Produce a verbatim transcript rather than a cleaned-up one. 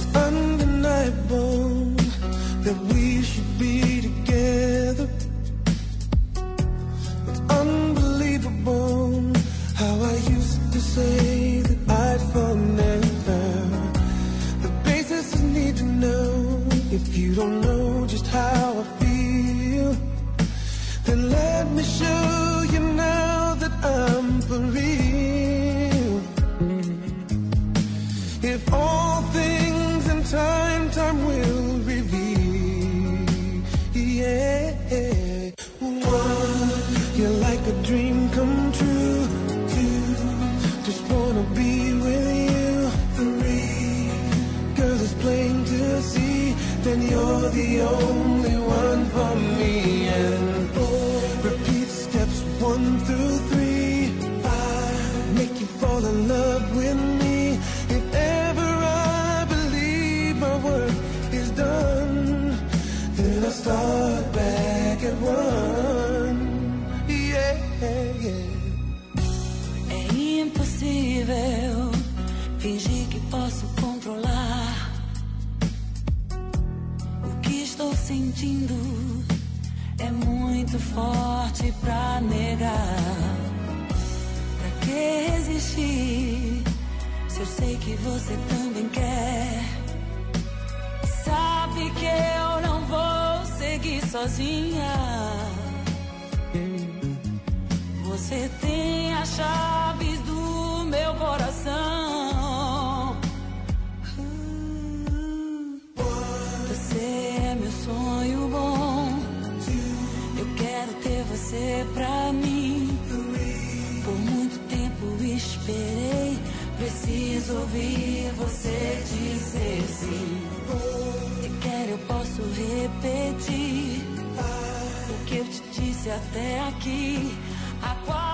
undeniable that we should be together. It's unbelievable how I used to say that I'd fall never. The basis is need to know. If you don't know just how I feel, then let me show you now that I'm for real. If all things in time, time will reveal. Yeah. One, you're like a dream come true. Two, just wanna be with you. Three, girl, it's plain to see, then you're the only one for me. And four, repeat steps one through three. Five, make you fall in love with me. If ever I believe my work is done, then I start back at one. Yeah, yeah. É impossível fingir que posso controlar o que estou sentindo. É muito forte pra negar. Pra que resistir se eu sei que você também quer? Sabe que eu não vou seguir sozinha. Você tem as chaves do meu coração. Você é meu sonho bom. Eu quero ter você pra mim. Por muito tempo esperei. Preciso ouvir você dizer sim. Se quer eu posso repetir o que eu te disse até aqui. A qual